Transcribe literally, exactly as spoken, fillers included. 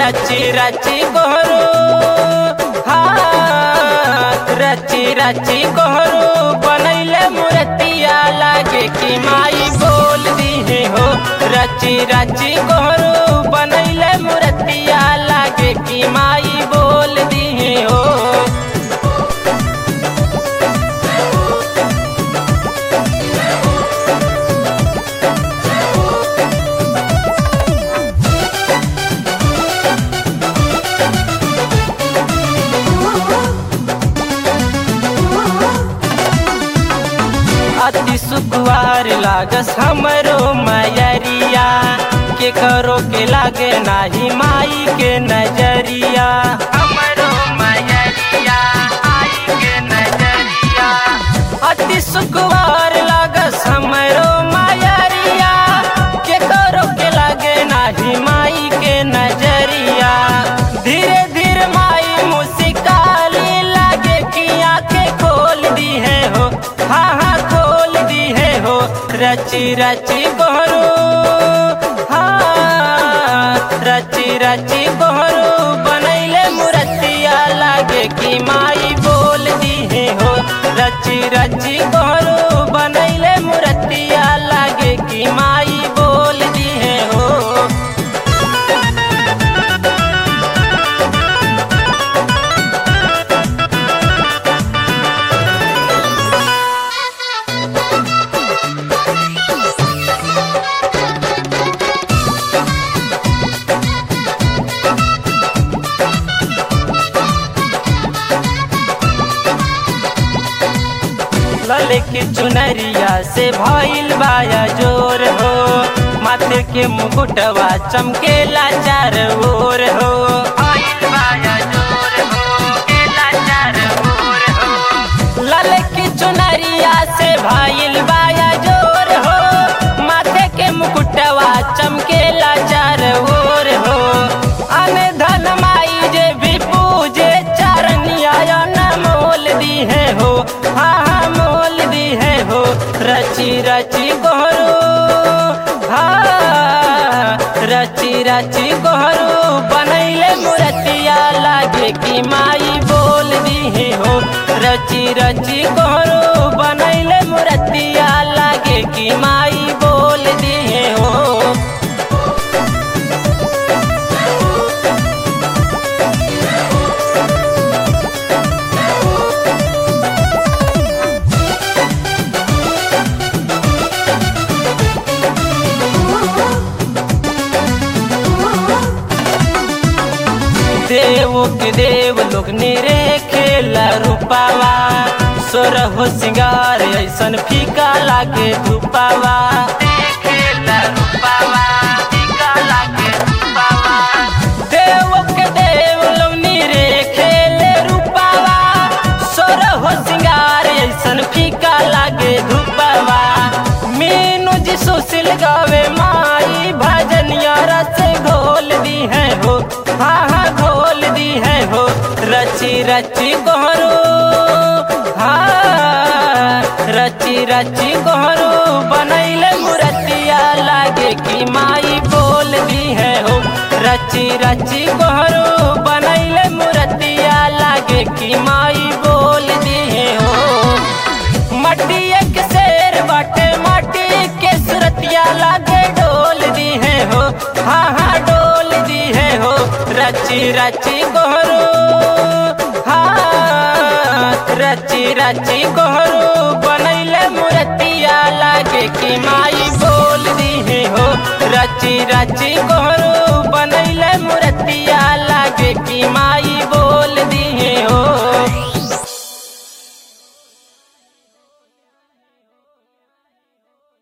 रची रची गोहरू हाँ रची रची गोहरू बनैले मूर्तिया लागे कि माई बोल दी है हो। रची रची गोहरू बनैले मूर्तिया लागे कि माई बोल दी है हो। अति सुकुवार लागस हमरो मैरिया के करो के लागे नाही माई के नजरिया। हमरो मैरिया आई के नजरिया अति सुकुवार लागस हमरो मैरिया के करो के लागे नाही माई के नजरिया। धीरे धीरे माई मुस्काली लागे कि आंखें खोल दी है हो हाँ हाँ रची रची गोहरू हाँ रची रची गोहरू बनैले मूर्तिया लागे कि माई बोल दी है हो। रची रची गोहरू बनैले मूर्तिया लागे कि माई बोल दी है हो। लले की चुनरिया से भइल बाया जोर हो। माथे के मुकुटवा चमकेला चार ओर हो। भइल बाया जोर हो केला चार ओर हो। लले की चुनरिया से भइल बाया जोर हो। माथे के मुकुटवा चमकेला चार ओर हो। अने धन माई जे भी पूजे चरनिया न मोल दी है हो हाँ रची रची गोहरू हाँ रची रची गोहरू बनैले मूर्तिया लागे कि माई बोल दी है हो। रची रची गोहरू बनैले मूर्तिया लागे कि माई बोल दी है हो। देव के देव लोग निरे खेला रूपावा। सोरहो सिंगार ऐसन फीका लागे धूपावा। खेला रूपावा फीका लागे धूपावा। देव के देव लोग निरे खेले रूपावा। सोरहो सिंगार ऐसन फीका लागे धूपावा। मीनू जी सुशील गावे माई भजनिया रस घोल दी है हो हाँ हाँ घोल दी है हो। रची रची गोहरू हाँ रची रची गोहरू बनैले मूर्तिया लागे कि माई बोल दी है हो। रची रची गोहरू बनैले मूर्तिया लागे कि माई बोल दी है हो। मट्टी एक शेर बाटे माटी के सुरतिया लागे डोल दी है हो हाँ हाँ डोल दी है हो। रची रची गोहरू हाँ रची रची गोहरू बनैले मूर्तिया लागे कि माई बोल दी है हो। रची रची गोहरू बनैले मूर्तिया